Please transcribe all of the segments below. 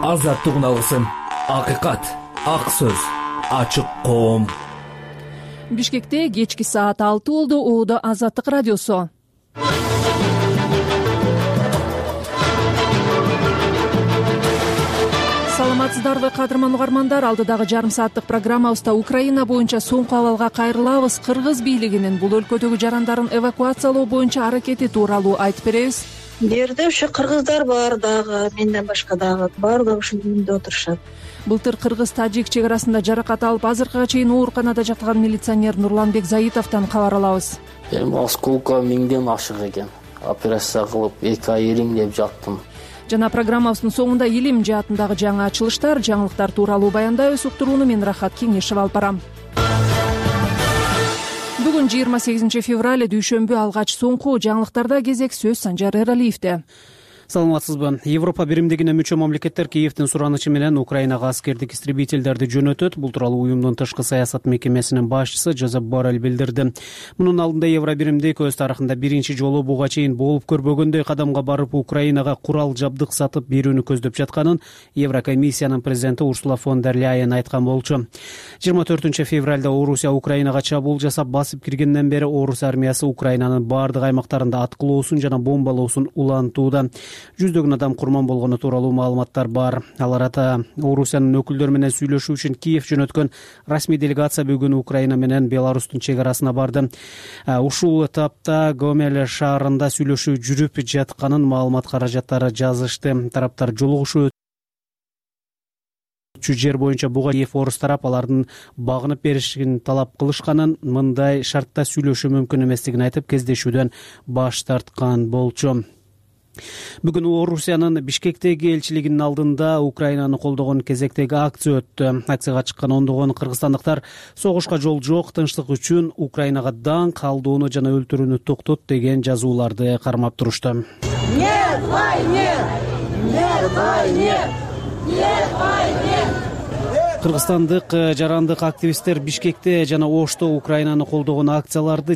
Азаттык алгысым, акыйкат, ак сөз, ачык коом. Бишкекте кечки саат 6 болду. Ууда Азаттык радиосу. Саламатсыздарбы кадырман угармандар, алдыдагы жарым сааттык программабызда Украина боюнча соңку абалга кайрылабыз. Кыргыз бийлигинин бул өлкөдөгү жарандарын эвакуациялоо боюнча аракети тууралуу айтып беребиз. Жерде ушу кыргыздар бар дагы, менден башка дагы баардыгы ушул үйүндө отурушат. Былтыр кыргыз-тажик чек арасында жаракат алып, азыркыга чейин ооруканада жаткан милиционер Нурланбек Заитовдон кабар алабыз. Осколка миңден ашык экен. Операция кылып 2 ай ириңдеп жаттым. Жана программабыздын соңунда илим жаатындагы жаңы ачылыштар, жаңылыктар тууралуу баяндайбыз. Уктурууну мен Рахат Кеңешева алып барам. Бүгүн 28 февраль дүйшөмбү, алгач соңку жаңылыктарда кезек сөз Санжар Эралиевде. Саламатсызбы. Европа биримдигине мүчө мамлекеттер Киевдин суранычы менен Украинага аскердик истребительдерди жөнөтөт. Бул тууралуу уюмдун тышкы саясат мекемесинин башчысы Жозеп Боррелл билдирди. Мунун алдында Евро биримдик өз тарыхында биринчи жолу буга чейин болуп көрбөгөндөй кадамга барып Украинага курал жабдык сатып берүүнү көздөп жатканын Еврокомиссиянын президенти Урсула фон дер Ляйен айткан болчу. 24 февралда Орусия Украинага чабуул жасап басып киргенден бери Орус армиясы Украинанын бардык аймактарында аткылоосун жана бомбалоосун улантууда. Жүздөгөн адам курман болгону тууралуу маалыматтар бар. Ал арада Орусиянын өкүлдөрү менен сүйлөшүү үчүн Киев жөнөткөн расмий делегация бүгүн Украина менен Беларустун чек арасына барды. Ушул этапта Гомель шаарында сүйлөшүү жүрүп жатканын маалымат каражаттары жазышты. Тараптар жолугушуу жер боюнча буга Киев орус тарап алардын багынып беришин талап кылышканын, мындай шартта сүйлөшүү мүмкүн эместигин айтып, кездешүүдөн баш тарткан болчу. Бүгүн Орусиянын Бишкектеги элчилигинин алдында Украинаны колдогон кезектеги акция өттү. Акцияга чыккан ондогон кыргызстандыктар согушка жол жок, тынчтык үчүн Украинага даңк, алдоону жана өлтүрүүнү токтот деген жазууларды кармап турушту. Нет войне! Нет войне! Нет войне! Кыргызстандык жарандык активисттер Бишкекте жана Ошто Украинаны колдогон акцияларды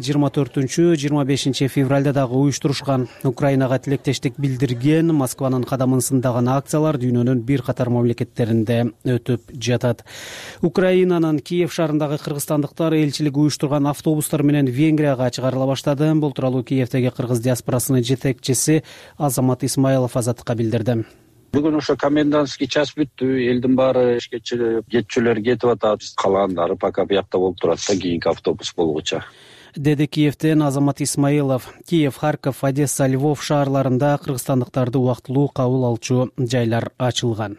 24-25 февралда дагы уюштурушкан. Украинага тилектештик билдирген, Москванын кадамын сындаган акциялар дүйнөнүн бир катар мамлекеттеринде өтүп жатат. Украинанын Киев шаарындагы кыргызстандыктар элчилиги уюштурган автобустар менен Венгрияга чыгарыла баштады. Бул тууралуу Киевдеги кыргыз диаспорасынын жетекчиси Азамат Исмаилов Азаттыкка билдирди. Бүгүн ошо комендантский час бүттү, элдин баары ишке кетчүлөр кетип атат, калгандары пока биякта болуп турат да, кийинки автобус болгуча. Деди Киевден Азамат Исмаилов. Киев, Харьков, Одесса, Львов шаарларында кыргызстандыктарды убактылуу кабыл алчу жайлар ачылган.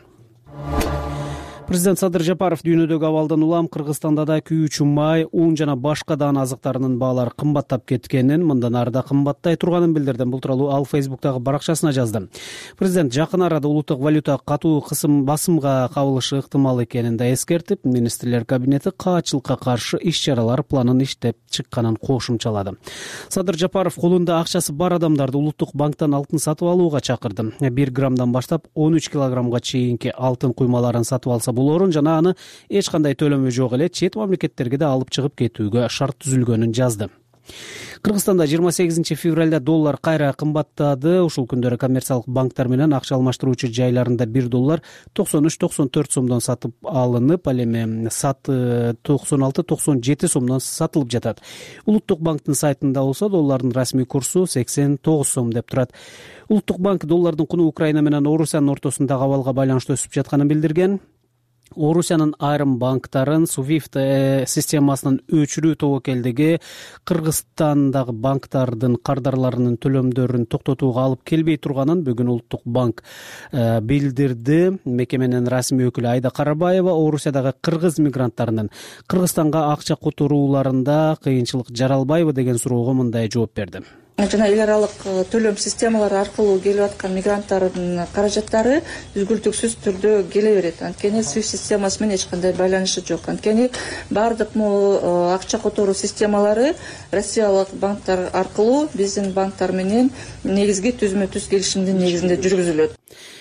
Президент Садыр Жапаров дүйнөдөгү абалдан улам Кыргызстанда да күйүүчү май, ун жана башка даан азыктарынын баалары кымбаттап кеткенин, мындан ары да кымбаттай турганын билдирди. Бул тууралуу ал Фейсбуктагы баракчасына жазды. Президент жакын арада улуттук валюта катуу басымга кабылышы ыктымал экенин да эскертип, министрлер кабинети каачылыкка каршы иш-чаралар планын иштеп чыкканын кошумчалады. Садыр Жапаров колунда акчасы бар адамдарды улуттук банктан алтын сатып алууга чакырды. 1 граммдан баштап 13 килограммга чейинки алтын куймаларын сатып алса болорун жана аны эч кандай төлөмү жок эле чет мамлекеттерге да алып чыгып кетүүгө шарт түзүлгөнүн жазды. Кыргызстанда 28 февралда доллар кайра кымбаттады. Ушул күндөрү коммерциялык банктар менен акча алмаштыруучу жайларында 1 доллар 93-94 сомдон сатып алынып, ал эми 96-97 сомдон сатылып жатат. Улуттук банктын сайтында болсо доллардын расмий курсу 89 сом деп турат. Улуттук банк доллардын куну Украина менен Орусиянын ортосундагы абалга байланыштуу өсүп жатканын билдирген. Орусиянын айрым банктарын SWIFT системасынын өчүрүү тобокелдиги Кыргызстандагы банктардын кардарларынын төлөмдөрүн токтотууга алып келбей турганын бүгүн Улуттук банк билдирди. Мекеменин расмий өкүлү Айда Карабаева Орусиядагы кыргыз мигранттарынын Кыргызстанга акча которууларында кыйынчылык жаралбайбы деген суроого мындай жооп берди. Жана эл аралык төлөм системалары аркылуу келип аткан мигранттардын каражаттары үзгүлтүксүз түрдө келе берет. Анткени SWIFT системасы менен эч кандай байланышы жок. Анткени бардык акча которуу системалары Россиялык банктар аркылуу биздин банктар менен негизги түзмө-түз келишимдин негизинде жүргүзүлөт.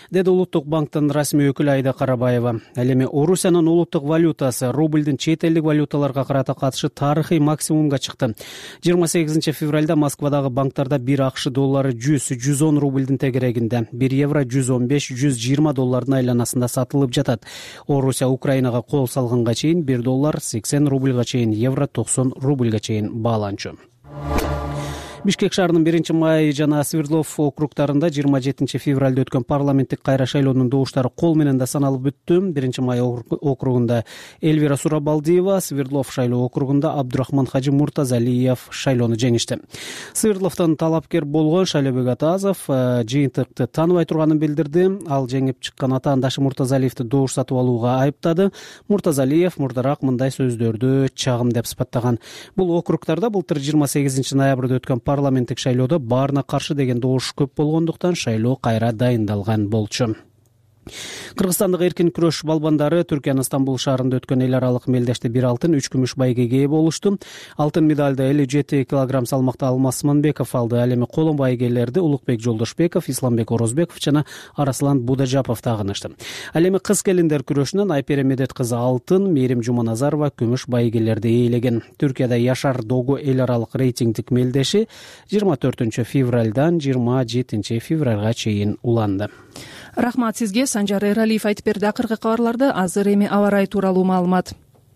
деди Улуттук банктын расмий өкүлү Айда Карабаева. Ал эми Орусиянын улуттук валютасы рубльдин чет элдик валюталарга карата катышы тарыхый максимумга чыкты. 28 февралда Москвадагы банктарда 1 акш доллары 100-110 рубльдин тегерегинде, 1 евро 115-120 доллардын айланасында сатылып жатат. Орусия Украинага кол салганга чейин 1 доллар 80 рубльга чейин, евро 90 рубльга чейин бааланчу. Бишкек шаарынын 1-май жана Свердлов округдарында 27 февралда өткөн парламенттик кайра шайлоонун добуштары кол менен да саналып бүттү. 1-май округунда Эльвира Сурабалдиева, Свердлов шайлоо округунда Абдурахман Хажи Муртазалиев шайлоону жеңишти. Свердловдон талапкер болгон Шайлообек Атазов жыйынтыкты тааныбай турганын билдирди. Ал жеңип чыккан атаандашы Муртазалиевди добуш сатып алууга айыптады. Муртазалиев мурдараак мындай сөздөрдү чагым деп сыпаттаган. Бул округдарда былтыр 28 ноябрда өткөн парламенттик шайлоодо баарына каршы деген добуш көп болгондуктан шайлоо кайра дайындалган болчу. Кыргызстандык эркин күрөш балбандары Түркиянын Стамбул шаарында өткөн эл аралык мелдеште 1 алтын, 3 күмүш байгеге ээ болушту. Алтын медалды 57 килограмм салмакта Алмаз Манбеков алды. Ал эми коло байгелерди Улукбек Жолдошбеков, Исламбек Орозбеков жана Арслан Будажапов тагынышты. Ал эми кыз келиндер күрөшүнөн Айпери Медет кызы алтын, Мээрим Жуманазарова күмүш байгелерди ээлеген. Түркияда Яшар Догу эл аралык рейтингдик мелдеши 24 февралдан 27 февралга чейин уланды. Рахмат сизге. Санжар Эралиев айтып берди. Акыркы кабарларды азыр эми аба ырайы тууралуу маалымат.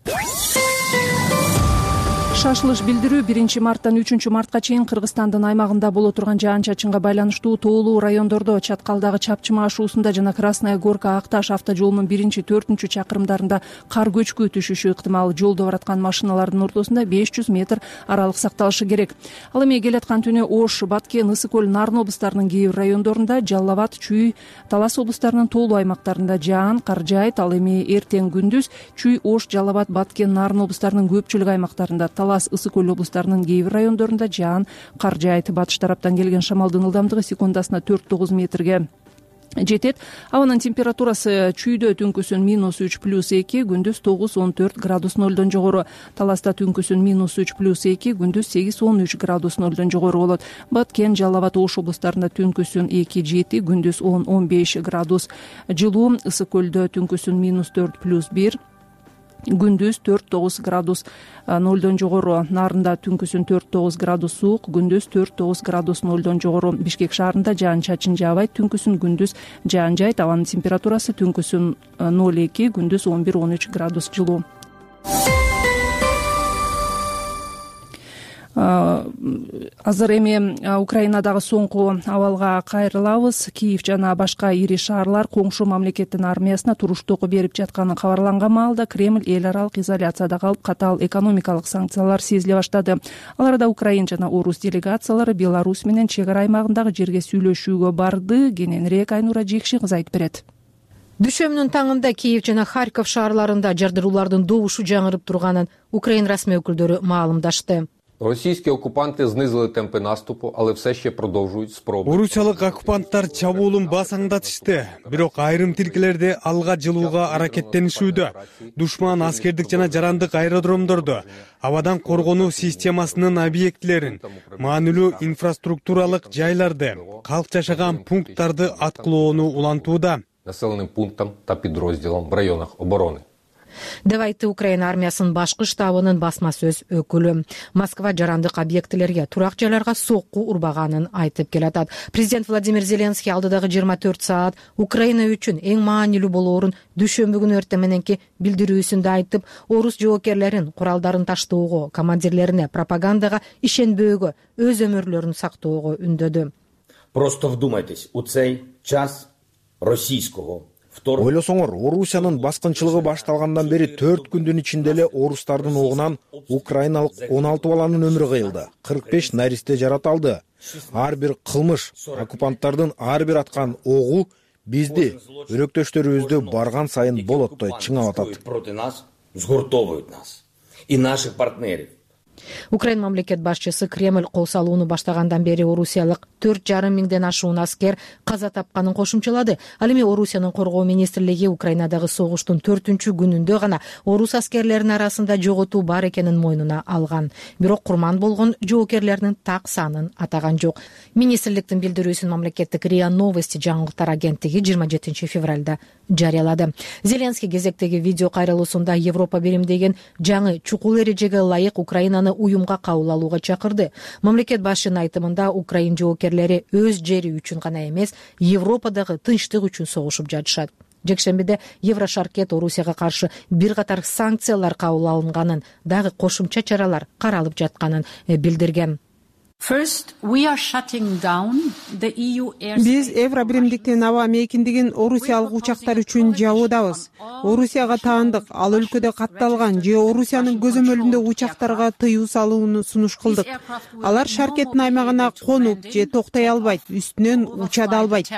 Шашылыш билдирүү 1 марттан 3 мартка чейин Кыргызстандын аймагында боло турган жаан-чачынга байланыштуу тоолуу райондордо Чаткалдагы Чапчыма ашуусунда жана Красная Горка Акташ автожолунун 1-4 чакырымдарында кар көчкү түшүшү ыктымал. Жолдо бараткан машиналардын ортосунда 500 метр аралык сакталышы керек. Ал эми келаткан түнү Ош, Баткен, Ысык көл, Нарын облустарынын кээ бир райондорунда, Жалал Абад, Чүй, Талас облустарынын тоолуу аймактарында жаан, кар жаайт. Ал эми эртең күндүз Чүй, Ош, Жалал Абад, Баткен, Нарын облустарынын көпчүлүк аймактарында, Талас, Ысык көл облустарынын кээ бир райондорунда жаан, кар жаайт. Батыш тараптан келген шамалдын ылдамдыгы секундасына 4-9 метрге жетет. Абанын температурасы Чүйдө түнкүсүн -3+2, күндүз 9-14 градус 0дон жогору. Таласта түнкүсүн -3+2, күндүз 8-13 градус 0дон жогору болот. Баткен, Жалал Абад, Ош облустарында түнкүсүн 2-7, күндүз 10-15 градус жылуу. Ысык көлдө түнкүсүн -4+1, күндүз 4-9 градус 0дон жогору. Нарында түнкүсүн 4-9 градус суук, күндүз 4-9 градус 0дон жогору. Бишкек шаарында жаан-чачын жаабайт, түнкүсүн күндүз жаан жайт. Абанын температурасы түнкүсүн 0-2, күндүз 11-13 градус жылуу. Азыр эми Украинадагы соңку абалга кайрылабыз. Киев жана башка ири шаарлар коңшу мамлекеттин армиясына туруштук берип жатканы кабарланган маалда Кремль эл аралык изоляцияда калып, катаал экономикалык санкциялар сезиле баштады. Аларда Украин жана Орус делегациялары Беларусь менен чек ара аймагындагы жерге сүйлөшүүгө барды. Кененирээк Айнура Жекши кыз айтып берет. Дүйшөмүнүн таңында Киев жана Харьков шаарларында жардыруулардын добушу жаңырып турганын Украин расмий өкүлдөрү маалымдашты. Російські окупанти знизили темпи наступу, але все ще продовжують спроби. Орусиялык оккупанттар чабуулун басаңдатышты, бирок айрым тилкелерде алга жылууга аракеттенишүүдө. Душман аскердик жана жарандык аэродромдорду, абадан коргонуу системасынын объектилерин, маанилүү инфраструктуралык жайларды, калк жашаган пункттарды аткылоону улантууда. Населеним пунктам та підрозділам в районах оборони. деп айтты Украина армиясынын башкы штабынын басма сөз өкүлү. Москва жарандык объектилерге, турак жайларга сокку урбаганын айтып келатат. Президент Владимир Зеленский алдыдагы 24 саат Украина үчүн эң маанилүү болоорун дүйшөмбү күнү эртең мененки билдирүүсүндө айтып, орус жоокерлерин куралдарын таштоого, командирлерине пропагандага ишенбөөгө, өз өмүрлөрүн сактоого үндөдү. Просто вдумайтесь, у цей час российского Ойлосоңор, Орусиянын баскынчылыгы башталгандан бери 4 күндүн ичинде эле орустардын огунан украиналык 16 баланын өмүрү кыйылды. 45 наристе жараталды. Ар бир кылмыш, оккупанттардын ар бир аткан огу бизди, өрөктөштөрүбүздү барган сайын болоттой чыңап атат. Проти нас згуртовують нас и наших партнерів. Украин мамлекет башчысы Кремль кол салууну баштагандан бери орусиялык 4,5 миңден ашуун аскер каза тапканын кошумчалады. Ал эми Орусиянын коргоо министрлиги Украинадагы согуштун 4-күнүндө гана орус аскерлеринин арасында жоготуу бар экенин мойнуна алган. Бирок курман болгон жоокерлердин так санын атаган жок. Министрликтин билдирүүсүн мамлекеттик РИА Новости жаңылыктар агенттиги 27 февралда жарыялады. Зеленский кезектеги видео кайрылуусунда Европа биримдеген жаңы чукул эрежеге ылайык Украинаны уюмга кабыл алууга чакырды. Мамлекет башчынын айтымында Украин жоокерлери өз жери үчүн гана эмес, Европадагы тынчтык үчүн согушуп жатышат. Жекшембиде Еврошаркет Орусияга каршы бир катар санкциялар кабыл алынганын, дагы кошумча чаралар каралып жатканын билдирген. Биз Евро биримдиктин аба мейкиндигин орусиялык учактар үчүн жабуудабыз. Орусияга таандык, ал өлкөдө катталган же Орусиянын көзөмөлүндө учактарга тыюу салууну сунуш кылдык. Алар Шаркеттин аймагына конуп же токтой албайт, үстүнөн уча да албайт.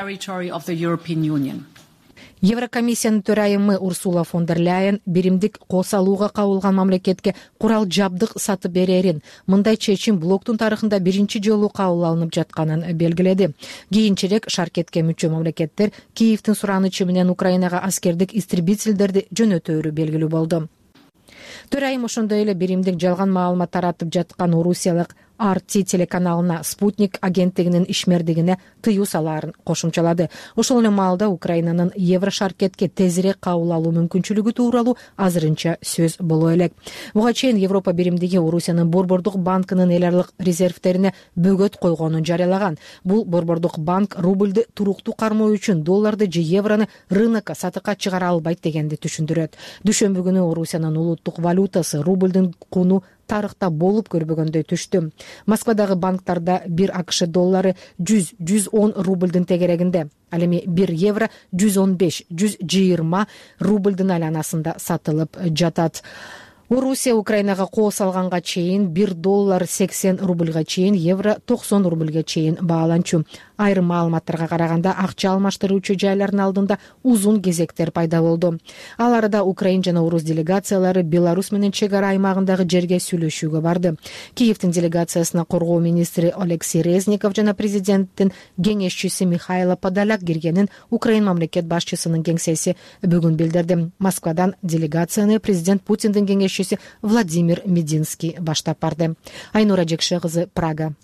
Еврокомиссиянын төрайымы Урсула фон дер Ляйен биримдик кол салууга кабылган мамлекетке курал жабдык сатып берерин, мындай чечим блоктун тарыхында биринчи жолу кабыл алынып жатканын белгиледи. Кийинчерээк Шаркетке мүчө мамлекеттер Киевдин суранычы менен Украинага аскердик истребительдерди жөнөтөөрү белгилүү болду. Төрайым ошондой эле биримдик жалган маалымат таратып жаткан орусиялык RT телеканалына Спутник агенттигинин ишмердигине тыюу салаарын кошумчалады. Ошол эле маалда Украинанын Еврошаркетке тезирээк кабыл алуу мүмкүнчүлүгү тууралуу азырынча сөз боло элек. Буга чейин Европа биримдиги Орусиянын Борбордук банкынын эл аралык резервтерине бөгөт койгонун жарыялаган. Бул Борбордук банк рубльды туруктуу кармоо үчүн долларды же еврону рынокко сатыкка чыгара албайт дегенди түшүндүрөт. Дүйшөмбү күнү Орусиянын улуттук валютасы рубльдын куну тарыхта болуп көрбөгөндөй түштү. Москвадагы банктарда 1 АКШ доллары 100-110 рубльдин тегерегинде. Ал эми 1 евро 115-120 рубльдин айланасында сатылып жатат. Орусия Украинага кол салганга чейин 1 доллар 80 рубльга чейин, евро 90 рубльга чейин бааланчу. Айрым маалыматтарга караганда акча алмаштыруучу жайлардын алдында узун кезектер пайда болду. Ал арада Украин жана орус делегациялары Беларусь менен чек ара аймагындагы жерге сүйлөшүүгө барды. Киевдин делегациясына коргоо министри Алексей Резников жана президенттин кеңешчиси Михаил Подоляк киргенин Украин мамлекет башчысынын кеңсеси бүгүн билдирди. Москвадан делегацияны президент Путиндин кеңешчиси Владимир Мединский баштап барды. Айнура Жекше кызы, Прага.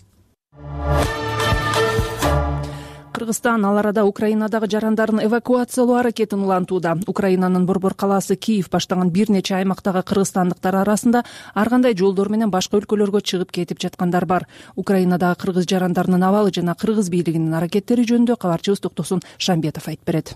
Кыргызстан ал арада Украинадагы жарандарын эвакуациялоо аракетин улантууда. Украинанын борбор калаасы Киев баштаган бир нече аймактагы кыргызстандыктар арасында ар кандай жолдор менен башка өлкөлөргө чыгып кетип жаткандар бар. Украинадагы кыргыз жарандарынын абалы жана кыргыз бийлигинин аракеттери жөнүндө кабарчыбыз Токтосун Шамбетов айтып берет.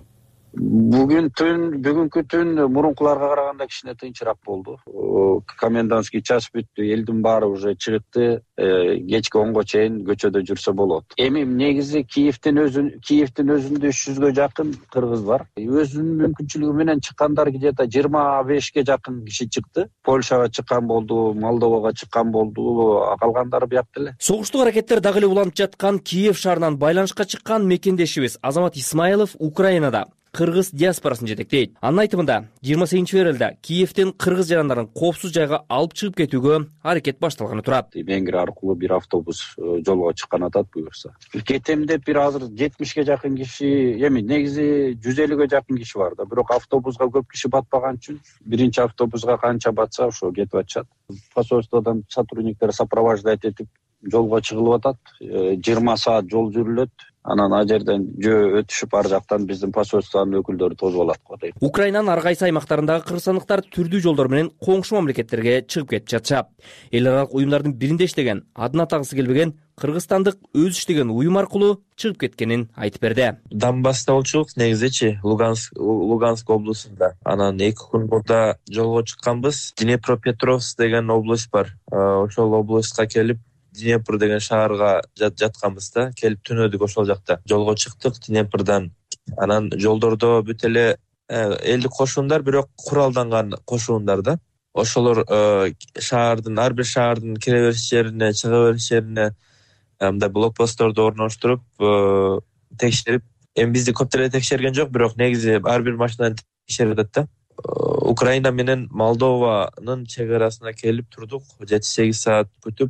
Бүгүнкү түн мурункуларга караганда кичине тынчыраак болду. Комендантский час бүттү, элдин баары уже чыгыпты, кечки 10го чейин көчөдө жүрсө болот. Эми негизи Киевдин өзүндө 300гө жакын кыргыз бар. Өзүнүн мүмкүнчүлүгү менен чыккандар где-то 25ге жакын киши чыкты. Польшага чыккан болду, Молдовага чыккан болду, калгандары биякта эле. Согуштук аракеттер дагы эле уланып жаткан Киев шаарынан байланышка чыккан мекендешибиз Азамат Исмаилов Украинада кыргыз диаспорасын жетектейт. Анын айтымында 28 февралда Киевден кыргыз жарандарын коопсуз жайга алып чыгып кетүүгө аракет башталганы турат. Венгрия аркылуу бир автобус жолго чыккан атат буюрса. Кетем деп бир азыр 70ге жакын киши, эми негизи 150ге жакын киши бар да, бирок автобуска көп киши батпаган үчүн биринчи автобуска канча батса ошо кетип атышат. Посольстводон сотрудниктер сопровождать этип жолго чыгылып атат. 20 саат жол жүрүлөт. Анан ал жерден жөө өтүшүп ар жактан биздин посольствонун өкүлдөрү тосуп алат го дейт. Украинанын ар кайсы аймактарындагы кыргызстандыктар түрдүү жолдор менен коңшу мамлекеттерге чыгып кетип жатышат. Эл аралык уюмдардын биринде иштеген, адын атагысы келбеген кыргызстандык өз иштеген уюм аркылуу чыгып кеткенин айтып берди. Донбасста болчук, негизичи Луганск областында. Анан 2 күн мурда жолго чыкканбыз. Днепропетровск деген область бар. Ошол областка келип Днепр деген шаарга жатканбыз да, келип түнөдүк ошол жакта. Жолго чыктык Днепрдан. Анан жолдордо бүт эле элдик кошуундар, бирок куралданган кошуундар да. Ошолор шаардын, ар бир шаардын кире бериш жерине, чыга бериш жерине мындай блокпостторду орноштуруп, текшерип, эми бизди көп деле текшерген жок, бирок негизи ар бир машинаны текшерип атат да. Украина менен Молдованын чек арасына келип турдук. 7-8 саат күтүп,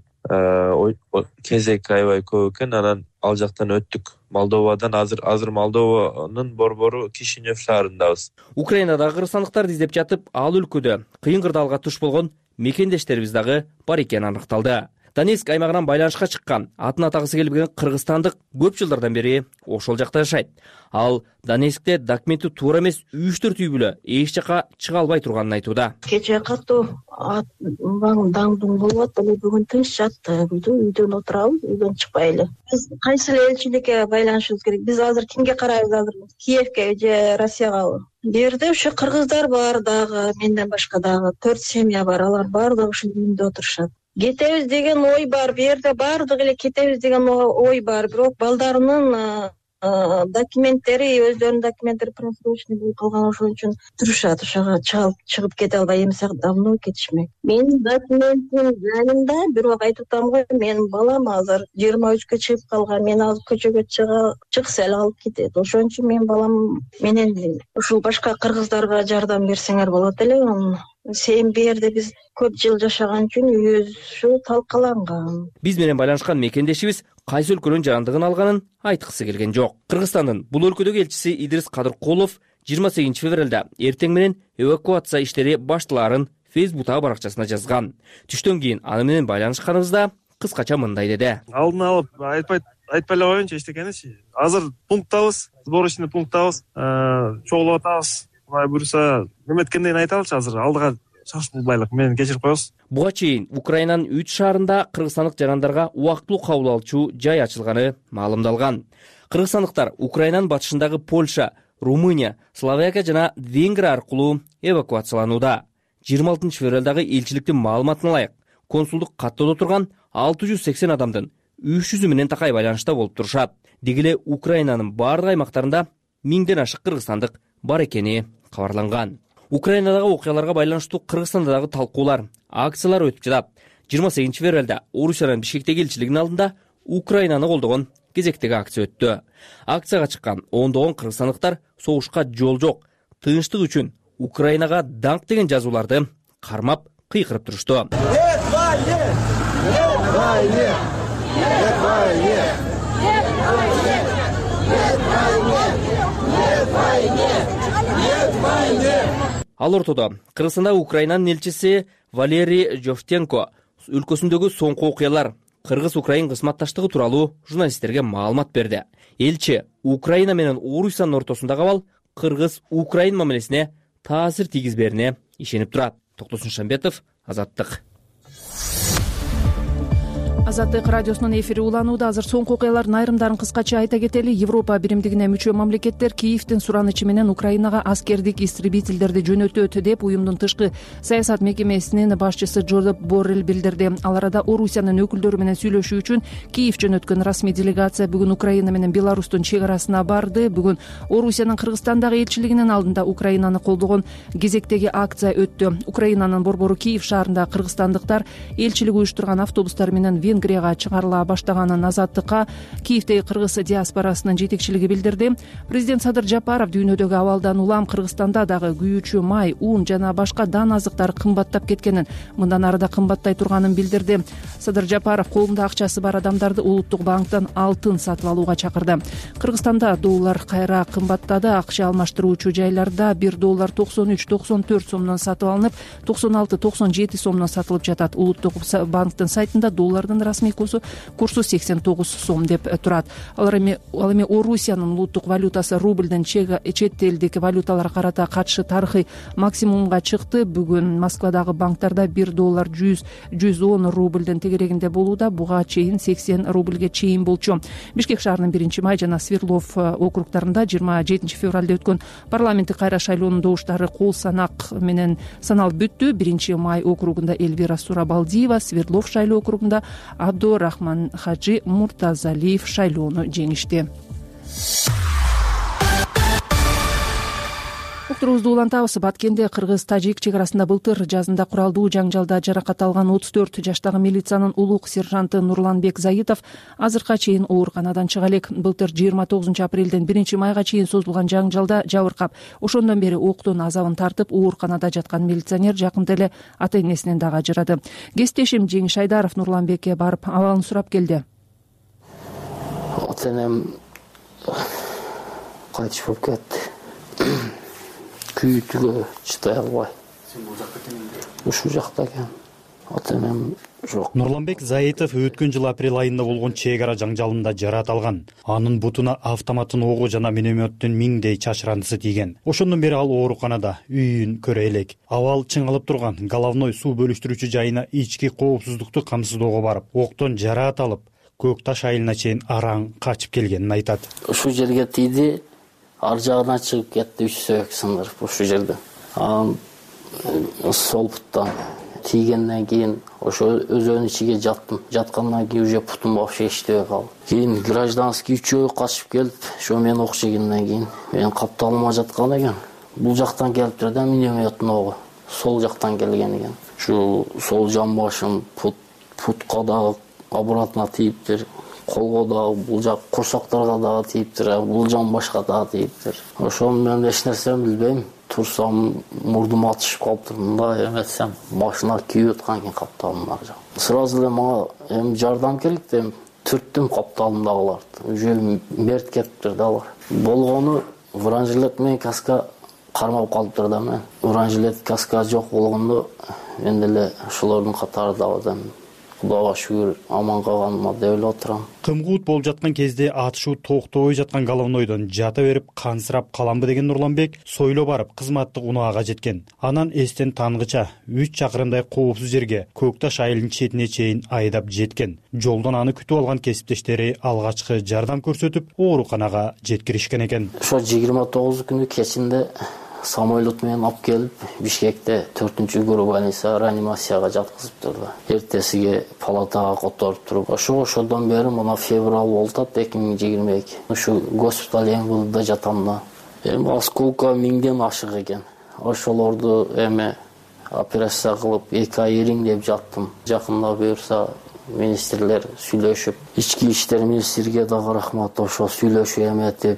кезек аябай көп экен. Анан ал жактан өттүк. Молдовадан азыр Молдованын борбору Кишинев шаарындабыз. Украинадагы кыргызстандыктарды издеп жатып, ал өлкөдө кыйын кырдаалга туш болгон мекендештерибиз дагы бар экени аныкталды. Донецк аймагынан байланышка чыккан, атын атагысы келбеген кыргызстандык көп жылдардан бери ошол жакта жашайт. Ал Донецкте документи туура эмес 3-4 үй бүлө эч жака чыга албай турганын айтууда. Кече катуу даңдың болуп атты, бүгүн тынч жатты. Үйдөн отурабыз, үйдөн чыкпай эле. Биз кайсы элчиликке байланышыбыз керек? Биз азыр кимге карайбыз азыр? Киевке же Россияга? Бу жерде ошо кыргыздар бар дагы, менден башка дагы 4 семья бар. Алар баардыгы ушул үйдө отурушат. Кетебиз деген ой бар. Бу жерде баардыгы эле кетебиз деген ой бар. Бирок балдарынын документтери, өздөрүнүн документтери просрочный болуп калган, ошон үчүн турушат. Ошого чыгып кете албай эмесе давно кетишмек. Менин документим жанымда, бирок айтып атам го, менин балам азыр 23-кө чыгып калган. Мен азыр көчөгө чыкса эле алып кетет. Ошон үчүн менин балам менен ушул башка кыргыздарга жардам берсеңер болот эле. Сен бу жерде биз көп жыл жашаган үчүн үйүбүз ушу талкаланган. Биз менен байланышкан мекендешибиз кайсы өлкөнүн жарандыгын алганын айткысы келген жок. Кыргызстандын бул өлкөдөгү элчиси Идрис Кадыркулов 28 февралда эртең менен эвакуация иштери башталарын Фейсбуктагы баракчасына жазган. Түштөн кийин аны менен байланышканыбызда кыскача мындай деди. Алдын алып айтпай эле коеюнчу эчтекеничи. Азыр пункттабыз, сборочный пункттабыз, чогулуп атабыз. Буюрса неметкенден айталычы, азыр алдыга шашылбайлык, мени кечирип коесуз. Буга чейин Украинанын 3 шаарында кыргызстандык жарандарга убактылуу кабыл алуучу жай ачылганы маалымдалган. Кыргызстандыктар Украинанын батышындагы Польша, Румыния, Словакия жана Венгрия аркылуу эвакуацияланууда. 26 февралдагы элчиликтин маалыматына ылайык, консулдук каттоодо турган 680 адамдын 300 менен такай байланышта болуп турушат. Деги эле Украинанын бардык аймактарында 1000ден ашык кыргызстандык бар экени кабарланган. Украинадагы окуяларга байланыштуу Кыргызстанда дагы талкуулар, акциялар өтүп жатат. 28 февралда Орусиянын Бишкектеги элчилигинин алдында Украинаны колдогон кезектеги акция өттү. Акцияга чыккан ондогон кыргызстандыктар согушка жол жок, тынчтык үчүн Украинага даңк деген жазууларды кармап кыйкырып турушту. Ал ортодо Кыргызстанда Украинанын элчиси Валерий Жовтенко өлкөсүндөгү соңку окуялар, Кыргыз-Украин кызматташтыгы тууралуу журналисттерге маалымат берди. Элчи Украина менен Орусиянын ортосундагы абал Кыргыз-Украин мамилесине таасир тийгизберине ишенип турат. Токтосун Шамбетов, Азаттык. Азаттык радиосунун эфири уланууда. Азыр соңку окуялардын айрымдарын кыскача айта кетели. Европа биримдигине мүчө мамлекеттер Киевдин суранычы менен Украинага аскердик истребительдерди жөнөтөт деп уюмдун тышкы саясат мекемесинин башчысы Жозеп Боррелл билдирди. Ал арада Орусиянын өкүлдөрү менен сүйлөшүү үчүн Киев жөнөткөн расмий делегация бүгүн Украина менен Беларустун чек арасына барды. Бүгүн Орусиянын Кыргызстандагы элчилигинин алдында Украинаны колдогон кезектеги акция өттү. Украинанын борбору Киев шаарында кыргызстандыктар элчилик уюштурган автобустар менен Венгрияга чыгарыла баштаганын Азаттыкка Киевдеги кыргыз диаспорасынын жетекчилиги билдирди. Президент Садыр Жапаров дүйнөдөгү абалдан улам Кыргызстанда дагы күйүүчү май, ун жана башка дан азыктар кымбаттап кеткенин, мындан ары да кымбаттай турганын билдирди. Садыр Жапаров колунда акчасы бар адамдарды улуттук банктан алтын сатып алууга чакырды. Кыргызстанда доллар кайра кымбаттады. Акча алмаштыруучу жайларда $1 93-94 сомдон сатып алынып, 96-97 сомдон сатылып жатат. Улуттук банктын сайтында доллардын расмий курсу 89 сом деп турат. Ал эми Орусиянын улуттук валютасы рубльден чет элдик валюталарга карата катышы тарыхый максимумга чыкты. Бүгүн Москвадагы банктарда $1 110 рубльден тегерегинде болууда. Буга чейин 80 рубльге чейин болчу. Бишкек шаарынын 1-Май жана Свердлов округдарында 27 февралда өткөн парламенттик кайра шайлоонун добуштары кол санак менен саналып бүттү. 1-Май округунда Эльвира Сурабалдиева, Свердлов шайлоо округунда Абдурахман Хажи Муртазалиев шайлоону жеңишти. уктурубузду улантабыз. Баткенде кыргыз-тажик чек арасында былтыр жазында куралдуу жаңжалда жаракат алган 34 жаштагы милициянын улук сержанты Нурланбек Заитов азыркыга чейин ооруканадан чыга элек. Былтыр 29 апрелден 1 майга чейин созулган жаңжалда жабыркап, ошондон бери октун азабын тартып ооруканада жаткан милиционер жакында эле ата энесинен дагы ажырады. Кесиптешим Жеңиш Айдаров Нурланбекке барып абалын сурап келди. Ата энем кайтыш болуп кетти. Күйүүтүгө чыдай албай. Ушул жакта экен. Ата энем жок. Нурланбек Заитов өткөн жыл апрель айында болгон чек ара жаңжалында жарат алган. Анын бутуна автоматтын ого жана минометтин миңдей чачырандысы тийген. Ошондон бери ал ооруканада үйүн көрө элек. Абал чыңалып турган головной суу бөлүштүрүүчү жайына ички коопсуздукту камсыздоого барып, октон жараат алып, Көк Таш айылына чейин араң качып келгенин айтат. Ушул жерге тийди, ар жагына чыгып кетти, 3 сөйөк сындырып ушул жерде. Сол буттан тийгенден кийин ошо өзөнүн ичиге жаттым. Жаткандан кийин уже путум вообще иштебей калды. Кийин гражданский үчөө качып келип, ошо мен ок жегенден кийин мен капталыма жаткан экен. Бул жактан келиптир да минометтин ого. Сол жактан келген экен. Ушу сол жамбашым, путка дагы обратно тийиптир. Колго дагы бул жак курсактарга дагы тийиптир, бул жамбашка дагы тийиптир. Ошону мен эч нерсени билбейм. Турсам мурдум атышып калыптыр. Мындай эметсем машина күйүп аткан экен капталымда. Сразу эле мага жардам керек деп түрттүм капталымдагыларды. Уже мерт кетиптир да алар. Болгону бронежилет менен каска кармап калыптыр да мен. Бронежилет каска жок болгондо мен деле ошолордун катарында адам. Кудайга шүгүр аман калганыма деп эле отурам. Кымгуут болуп жаткан кезде атышуу токтобой жаткан головнойдон жата берип кансырап каламбы деген Нурланбек сойло барып кызматтык унаага жеткен. Анан эстен тангыча 3 чакырымдай коопсуз жерге Көк Таш айылынын четине чейин айдап жеткен. Жолдон аны күтүп алган кесиптештери алгачкы жардам көрсөтүп ооруканага жеткиришкен экен. Ошо 29 күнү кечинде самолет менен алып келип Бишкекте 4-групп больница реанимацияга жаткызыптыр да. Эртесиге палатага которуп туруп, ошодон бери мына февраль болду 2022. Ушу госпиталь МВДда жатам да. Осколка миңден ашык экен. Ошолорду операция кылып 2 ай ириң деп жаттым. Жакында буюрса министрлер сүйлөшүп, ички иштер министрге дагы рахмат, ошо сүйлөшүп эметип,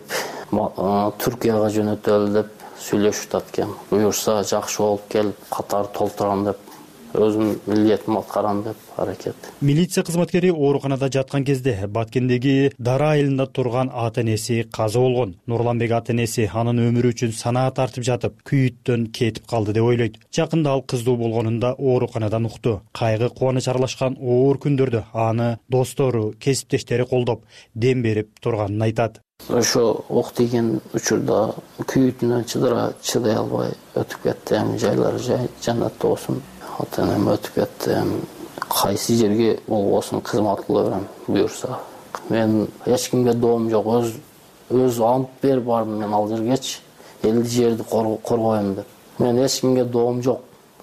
Түркияга жөнөтөлү деп сүйлөшүп аткан. Буюрса жакшы болуп келип, катар толтурам деп, өзүм милдетимди аткарам деп аракет. Милиция кызматкери ооруканада жаткан кезде Баткендеги Дара айылында турган ата энеси каза болгон. Нурланбек ата энеси анын өмүрү үчүн санаа тартып жатып, күйүттөн кетип калды деп ойлойт. Жакында ал кыздуу болгонунда ооруканадан укту. Кайгы кубаныч аралашкан оор күндөрдө аны достору, кесиптештери колдоп, дем берип турганын айтат. Ошо ок тийген учурда күйүтүнөн чыдай албай өтүп кетти. Жайлары жаннатта болсун. Ата энем өтүп кетти. Кайсы жерге болбосун кызмат кыла берем буюрса. Мен эч кимге доом жок. Өз ант берип бардым мен ал жергечи. Элди жерди коргоем деп. Мен эч кимге доом жок.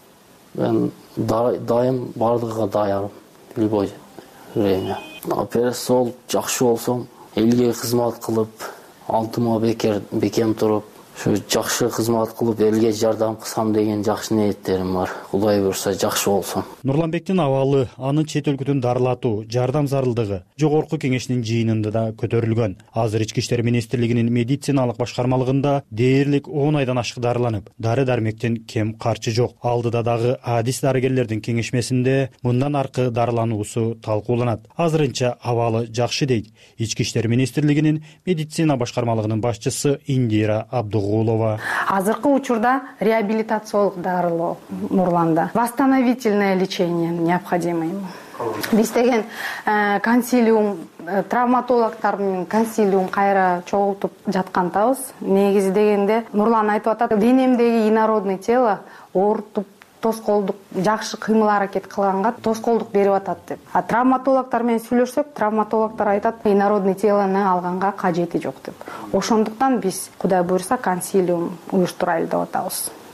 Мен дайым бардыгыга даярым. Любой время. Операция болуп жакшы болсом, элге кызмат кылып, алтыма бекем туруп, ушу жакшы кызмат кылып элге жардам кылсам деген жакшы ниеттерим бар. Кудай буйрса жакшы болсун. Нурланбектин абалы, анын чет өлкөдөн дарылатуу, жардам зарылдыгы жогорку кеңешинин жыйынында да көтөрүлгөн. Азыр Ички иштер министрлигинин медициналык башкармалыгында дээрлик 10 айдан ашык дарыланып, дары-дармектен кем карчы жок. Алдыда дагы адис дарыгерлердин кеңешмесинде мындан аркы дарылануусу талкууланат. Азырынча абалы жакшы дейт Ички иштер министрлигинин медицина башкармалыгынын башчысы Индира Абдугулова. Азыркы учурда реабилитациялык дарылоо Нурланда. Восстановительное лечение необходимо ему. Биз деген консилиум, травматологдордун консилиум кайра чогултуп жаткантабыз. Негизи дегенде Нурлан айтып атат, денемдеги инородный тело оорутуп тоскоолдук жакшы кыймыл аракет кылганга тоскоолдук берип атат деп. А травматологдор менен сүйлөшсөк, травматологдор айтат, инородный телону алганга кажети жок деп. Ошондуктан биз Кудай буйрса консилиум уюштурайлы деп атабыз.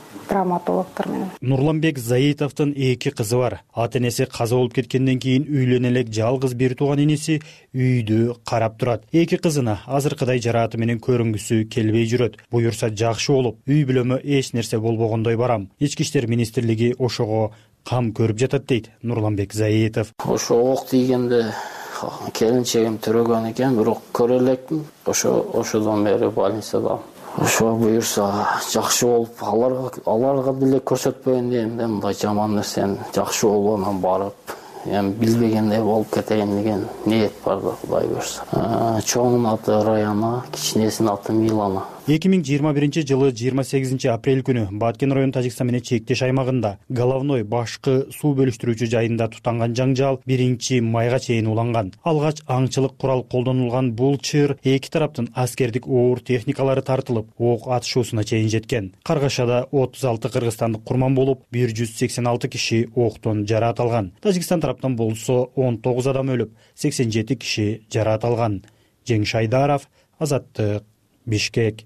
травматологдор менен. Нурланбек Заитовдун 2 кызы бар. Ата энеси каза болуп кеткенден кийин үйлөнө элек жалгыз бир тууган иниси үйдү карап турат. 2 кызына азыркыдай жарааты менен көрүнгүсү келбей жүрөт. Буюрса жакшы болуп, үй бүлөмө эч нерсе болбогондой барам. Ички иштер министрлиги ошого кам көрүп жатат дейт Нурланбек Заитов. Ошо ок тийгенде келинчегим төрөгөн экен, бирок көрө электим. Ошодон бери больницада. Ошо буюрса жакшы болуп, аларга деле көрсөтпөйүн дейм да, мындай жаман нерсени жакшы болгонун барып, эми билбегендей болуп кетейин деген ниет бар да, Кудай буюрса. Чоңунун аты Раяна, кичинесинин аты Милана. 2021 жылы 28 апрель күнү Баткен район Тажикстан менен чектеш аймагында головной башкы суу бөлүштүрүүчү жайында тутанган жаңжал 1 майга чейин уланган. Алгач аңчылык курал колдонулган бул чыр эки тараптын аскердик оор техникалары тартылып, ок атышуусуна чейин жеткен. Каргашада 36 кыргызстандык курман болуп, 186 киши октон жараат алган. Тажикстан тараптан болсо 19 адам өлүп, 87 киши жараат алган. Жеңиш Айдаров, Азаттык, Бишкек.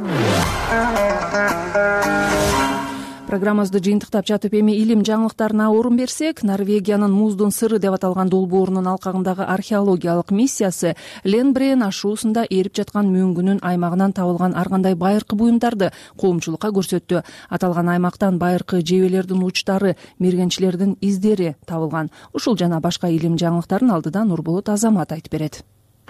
Программабызды жыйынтыктап жатып эми илим жаңылыктарына орун берсек, Норвегиянын Муздун сыры деп аталган долбоорунун алкагындагы археологиялык миссиясы Ленбрен ашуусунда эрип жаткан мөңгүнүн аймагынан табылган ар кандай байыркы буюмдарды коомчулукка көрсөттү. Аталган аймактан байыркы жебелердин учтары, мергенчилердин издери табылган. Ушул жана башка илим жаңылыктарын алдыда Нурболот Азамат айтып берет.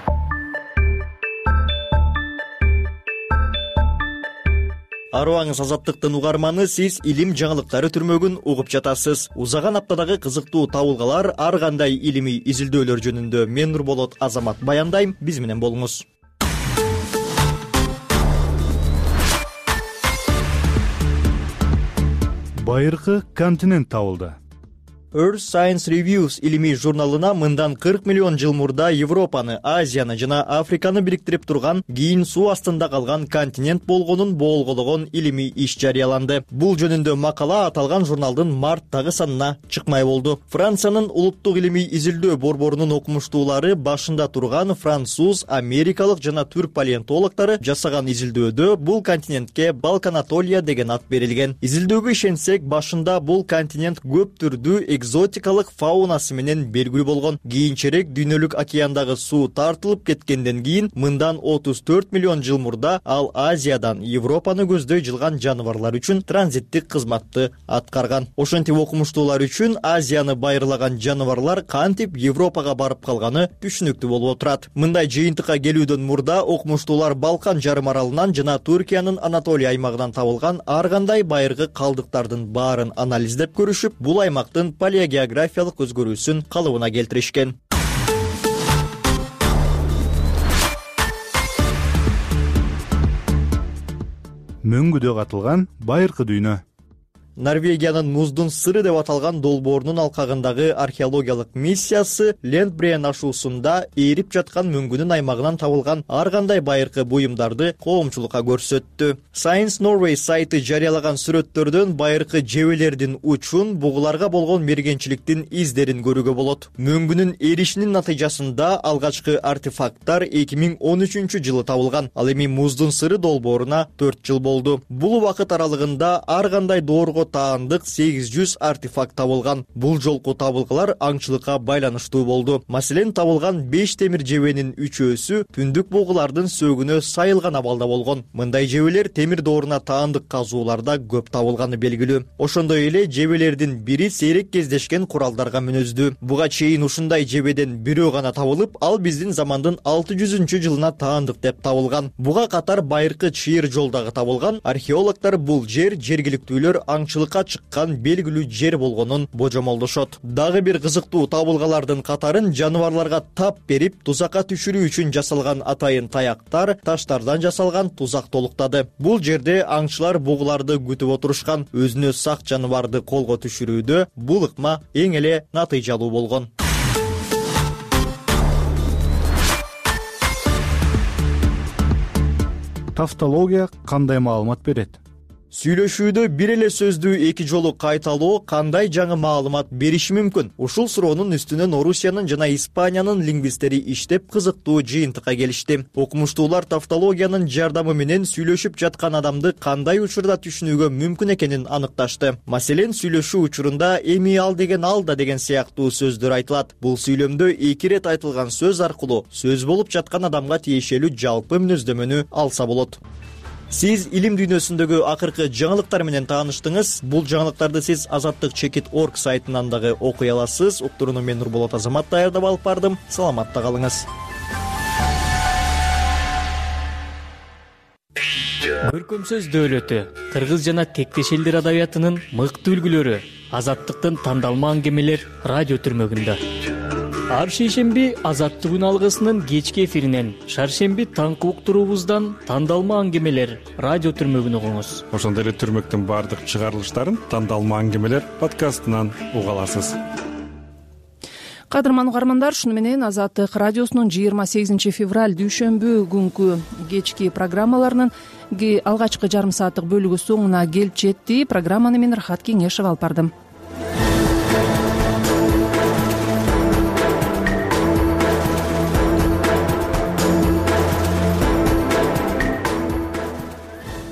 Арыбаңыз Азаттыктын угарманы, сиз илим жаңылыктары түрмөгүн угуп жатасыз. Узаган аптадагы кызыктуу табылгалар, ар кандай илимий изилдөөлөр жөнүндө мен Нурболот Азамат баяндайм, биз менен болуңуз. Байыркы континент табылды. Earth Science Reviews илимий журналына мындан 40 миллион жыл мурда Европаны, Азияны жана Африканы бириктирип турган, кийин суу астында калган континент болгонун болголагон илимий иш жарыяланды. Бул жөнүндө макала аталган журналдын марттагы санына чыкмай болду. Франциянын улуттук илимий изилдөө борборунун окумуштуулары башында турган француз, америкалык жана түрк палеонтологдору жасаган изилдөөдө бул континентке Балканатолия деген ат берилген. Изилдөөгө ишенсек, башында бул континент көп түрдүү экзотикалык фаунасы менен белгилүү болгон. Кийинчерээк дүйнөлүк океандагы суу тартылып кеткенден кийин мындан 34 миллион жыл мурда ал Азиядан Европаны көздөй жылган жаныбарлар үчүн транзиттик кызматты аткарган. Ошентип окумуштуулар үчүн Азияны байырлаган жаныбарлар кантип Европага барып калганы түшүнүктүү болуп отурат. Мындай жыйынтыкка келүүдөн мурда окумуштуулар Балкан жарым аралынан жана Түркиянын Анатолия аймагынан табылган ар кандай байыркы калдыктардын баарын анализдеп көрүшүп, бул аймактын палеогеографиялык өзгөрүүсүн калыбына келтиришкен. Мөңгүдө катылган байыркы дүйнө. Норвегиянын Муздун сыры деп аталган долбоорунун алкагындагы археологиялык миссиясы Ленбрен ашуусунда эрип жаткан мөңгүнүн аймагынан табылган ар кандай байыркы буюмдарды коомчулукка көрсөттү. Science Norway сайты жарыялаган сүрөттөрдөн байыркы жебелердин учун, бугуларга болгон мергенчиликтин издерин көрүүгө болот. Мөңгүнүн эришинин натыйжасында алгачкы артефакттар 2013 жылы табылган. Ал эми Муздун сыры долбооруна 4 жыл болду. Бул убакыт аралыгында ар кандай доорго таандык 800 артефакт табылган. Бул жолку табылгалар аңчылыкка байланыштуу болду. Маселен, табылган 5 темир жебенин 3-өсү түндүк бугулардын сөөгүнө сайылган абалда болгон. Мындай жебелер темир дооруна таандык казууларда көп табылганы белгилүү. Ошондой эле жебелердин бири сейрек кездешкен куралдарга мүнөздүү. Буга чейин ушундай жебеден бирөө гана табылып, ал биздин замандын 600 жылына таандык деп табылган. Буга катар байыркы чыйыр жолдагы табылган. Археологдор бул жер жергиликтүүлөр аңчылыкка чыккан белгилүү жер болгонун божомолдошот. Дагы бир кызыктуу табылгалардын катарын жаныбарларга тап берип, тузакка түшүрүү үчүн жасалган атайын таяктар, таштардан жасалган тузак толуктады. Бул жерде аңчылар бугуларды күтүп отурушкан. Өзүнө сак жаныбарды колго түшүрүүдө бул ыкма эң эле натыйжалуу болгон. Тавтология кандай маалымат берет? Сүйлөшүүдө бир эле сөздү эки жолу кайталоо кандай жаңы маалымат бериши мүмкүн? Ушул суроонун үстүнөн Орусиянын жана Испаниянын лингвисттери иштеп кызыктуу жыйынтыкка келишти. Окумуштуулар тавтологиянын жардамы менен сүйлөшүп жаткан адамды кандай учурда түшүнүүгө мүмкүн экенин аныкташты. Маселен, сүйлөшүү учурунда эми ал деген сыяктуу сөздөр айтылат. Бул сүйлөмдө эки ирет айтылган сөз аркылуу сөз болуп жаткан адамга тиешелүү жалпы мүнөздөмөнү алса болот. Сиз илим дүйнөсүндөгү акыркы жаңылыктар менен тааныштыңыз. Бул жаңылыктарды сиз azatlyk.org сайтынан дагы окуй аласыз. Уктурууну мен Нурболот Азамат даярдап алып бардым. Саламатта калыңыз. Көркөм сөз дөөлөтү, кыргыз жана тектеш элдер адабиятынын мыкты үлгүлөрү, Азаттыктын тандалма аңгемелер радио түрмөгүндө. Ар шейшемби Азаттык алгысынын кечки эфиринен, шаршемби таңкы уктуруубуздан тандалма аңгемелер радио түрмөгүн угуңуз. Ошондой эле түрмөктүн баардык чыгарылыштарын тандалма аңгемелер подкастынан уга аласыз. Кадырман угармандар, шуну менен Азаттык радиосунун 28 февраль дүйшөмбү күнкү кечки программаларынын алгачкы жарым сааттык бөлүгү соңуна келип жетти. Программаны мен Рахат Кеңешов алып бардым.